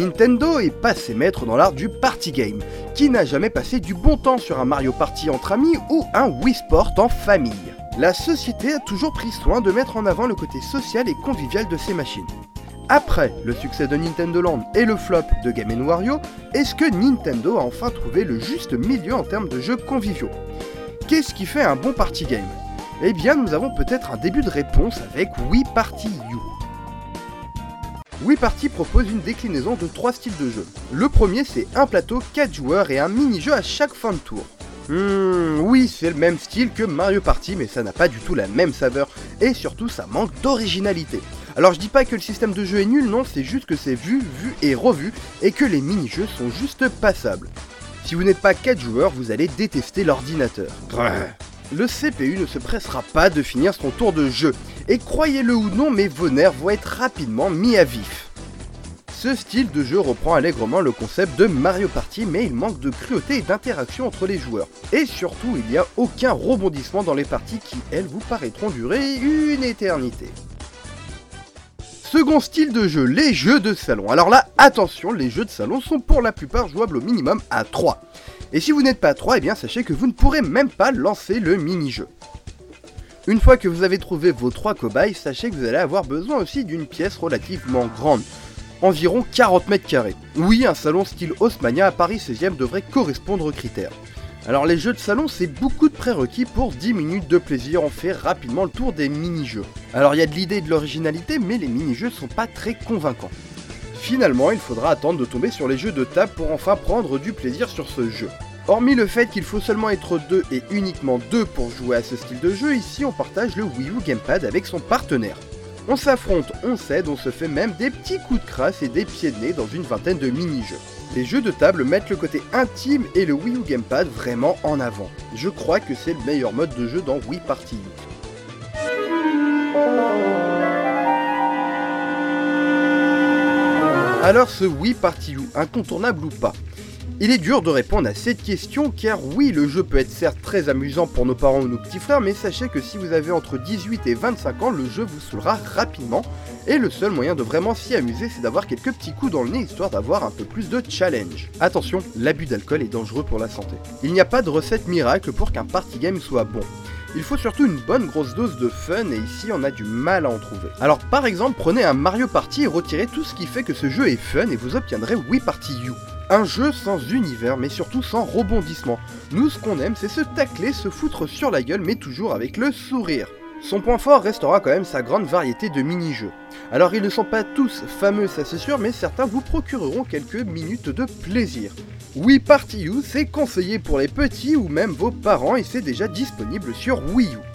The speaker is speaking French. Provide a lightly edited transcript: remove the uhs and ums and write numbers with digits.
Nintendo est passé maître dans l'art du party game. Qui n'a jamais passé du bon temps sur un Mario Party entre amis ou un Wii Sport en famille? La société a toujours pris soin de mettre en avant le côté social et convivial de ces machines. Après le succès de Nintendo Land et le flop de Game & Wario, est-ce que Nintendo a enfin trouvé le juste milieu en termes de jeux conviviaux? Qu'est-ce qui fait un bon party game? Eh bien, nous avons peut-être un début de réponse avec Wii Party U. Wii Party propose une déclinaison de 3 styles de jeu. Le premier, c'est un plateau 4 joueurs et un mini-jeu à chaque fin de tour. Oui, c'est le même style que Mario Party, mais ça n'a pas du tout la même saveur, et surtout ça manque d'originalité. Alors je dis pas que le système de jeu est nul, non, c'est juste que c'est vu et revu, et que les mini-jeux sont juste passables. Si vous n'êtes pas 4 joueurs, vous allez détester l'ordinateur. Le CPU ne se pressera pas de finir son tour de jeu, et croyez-le ou non, mais vos nerfs vont être rapidement mis à vif. Ce style de jeu reprend allègrement le concept de Mario Party, mais il manque de cruauté et d'interaction entre les joueurs. Et surtout, il n'y a aucun rebondissement dans les parties qui, elles, vous paraîtront durer une éternité. Second style de jeu, les jeux de salon. Alors là, attention, les jeux de salon sont pour la plupart jouables au minimum à 3. Et si vous n'êtes pas à 3, eh bien sachez que vous ne pourrez même pas lancer le mini-jeu. Une fois que vous avez trouvé vos 3 cobayes, sachez que vous allez avoir besoin aussi d'une pièce relativement grande. Environ 40 mètres carrés. Oui, un salon style Haussmannia à Paris 16e devrait correspondre aux critères. Alors les jeux de salon, c'est beaucoup de prérequis pour 10 minutes de plaisir, on fait rapidement le tour des mini-jeux. Alors il y a de l'idée et de l'originalité, mais les mini-jeux sont pas très convaincants. Finalement, il faudra attendre de tomber sur les jeux de table pour enfin prendre du plaisir sur ce jeu. Hormis le fait qu'il faut seulement être 2 et uniquement 2 pour jouer à ce style de jeu, ici on partage le Wii U Gamepad avec son partenaire. On s'affronte, on s'aide, on se fait même des petits coups de crasse et des pieds de nez dans une vingtaine de mini-jeux. Les jeux de table mettent le côté intime et le Wii U Gamepad vraiment en avant. Je crois que c'est le meilleur mode de jeu dans Wii Party U. Alors ce Wii Party U, incontournable ou pas? Il est dur de répondre à cette question car oui, le jeu peut être certes très amusant pour nos parents ou nos petits frères, mais sachez que si vous avez entre 18 et 25 ans, le jeu vous saoulera rapidement et le seul moyen de vraiment s'y amuser, c'est d'avoir quelques petits coups dans le nez histoire d'avoir un peu plus de challenge. Attention, l'abus d'alcool est dangereux pour la santé. Il n'y a pas de recette miracle pour qu'un party game soit bon. Il faut surtout une bonne grosse dose de fun et ici on a du mal à en trouver. Alors par exemple, prenez un Mario Party et retirez tout ce qui fait que ce jeu est fun et vous obtiendrez Wii Party U. Un jeu sans univers mais surtout sans rebondissement. Nous ce qu'on aime c'est se tacler, se foutre sur la gueule mais toujours avec le sourire. Son point fort restera quand même sa grande variété de mini-jeux. Alors ils ne sont pas tous fameux ça c'est sûr, mais certains vous procureront quelques minutes de plaisir. Wii Party U, c'est conseillé pour les petits ou même vos parents et c'est déjà disponible sur Wii U.